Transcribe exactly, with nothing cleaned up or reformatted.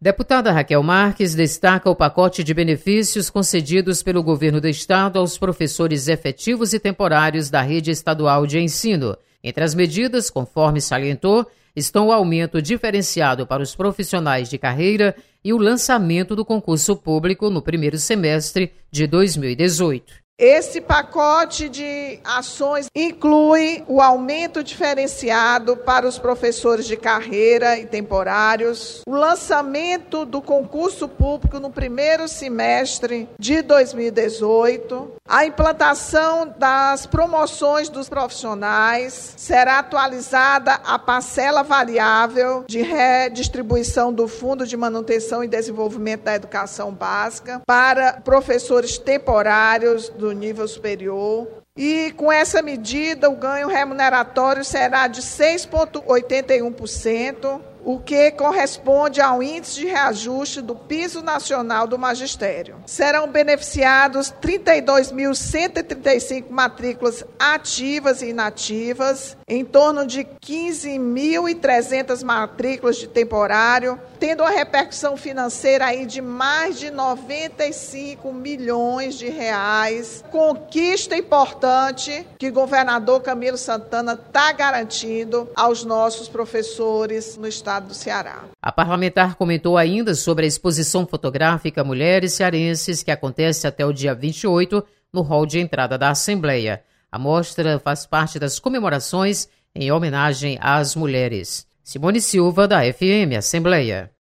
Deputada Raquel Marques destaca o pacote de benefícios concedidos pelo governo do estado aos professores efetivos e temporários da rede estadual de ensino. Entre as medidas, conforme salientou, estão o aumento diferenciado para os profissionais de carreira e o lançamento do concurso público no primeiro semestre de dois mil e dezoito. Esse pacote de ações inclui o aumento diferenciado para os professores de carreira e temporários, o lançamento do concurso público no primeiro semestre de dois mil e dezoito, a implantação das promoções dos profissionais, será atualizada a parcela variável de redistribuição do Fundo de Manutenção e Desenvolvimento da Educação Básica para professores temporários do nível superior. E com essa medida, o ganho remuneratório será de seis vírgula oitenta e um por cento, o que corresponde ao índice de reajuste do piso nacional do magistério. Serão beneficiados trinta e dois mil cento e trinta e cinco matrículas ativas e inativas, em torno de quinze mil e trezentas matrículas de temporário, tendo uma repercussão financeira aí de mais de noventa e cinco milhões de reais. Conquista importante que o governador Camilo Santana está garantindo aos nossos professores no estado do Ceará. A parlamentar comentou ainda sobre a exposição fotográfica Mulheres Cearenses, que acontece até o dia vinte e oito no hall de entrada da Assembleia. A mostra faz parte das comemorações em homenagem às mulheres. Simone Silva, da F M Assembleia.